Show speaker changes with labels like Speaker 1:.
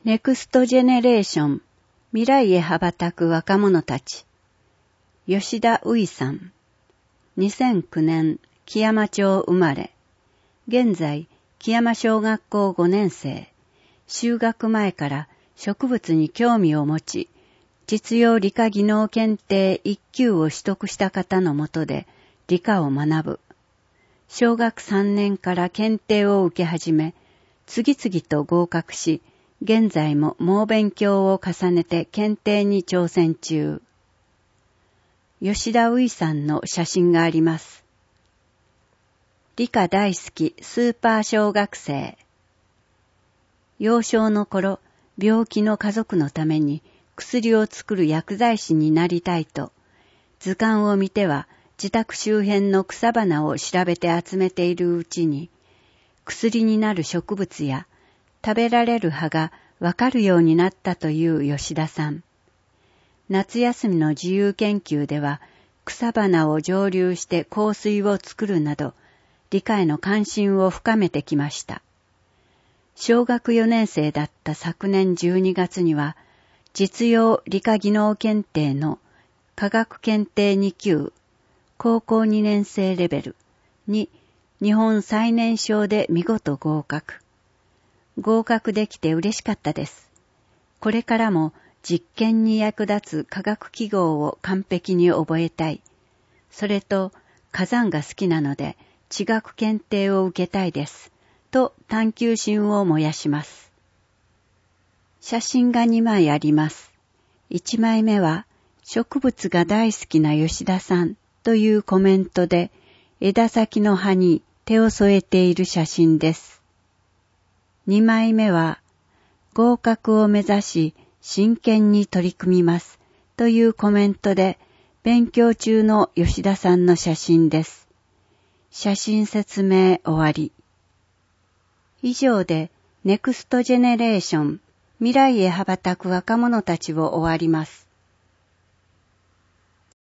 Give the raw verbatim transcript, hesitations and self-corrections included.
Speaker 1: ネクストジェネレーション未来へ羽ばたく若者たち。吉田ういさん。にせんきゅうねん木山町生まれ。現在木山小学校ごねん生。就学前から植物に興味を持ち、実用理科技能検定いっ級を取得した方のもとで理科を学ぶ。小学さんねんから検定を受け始め、次々と合格し、現在も猛勉強を重ねて検定に挑戦中。吉田ういさんの写真があります。理科大好きスーパー小学生。幼少の頃、病気の家族のために薬を作る薬剤師になりたいと、図鑑を見ては自宅周辺の草花を調べて集めているうちに、薬になる植物や食べられる葉がわかるようになったという吉田さん。夏休みの自由研究では草花を蒸留して香水を作るなど理科への関心を深めてきました。小学よねん生だった昨年じゅうにがつには実用理科技能検定の科学検定に級、高校にねん生レベルに日本最年少で見事合格。合格できて嬉しかったです。これからも実験に役立つ科学記号を完璧に覚えたい。それと火山が好きなので地学検定を受けたいです。と探求心を燃やします。写真がにまいあります。いちまいめは植物が大好きな吉田さんというコメントで枝先の葉に手を添えている写真です。にまいめは合格を目指し真剣に取り組みますというコメントで勉強中の吉田さんの写真です。写真説明終わり。以上でネクストジェネレーション未来へ羽ばたく若者たちを終わります。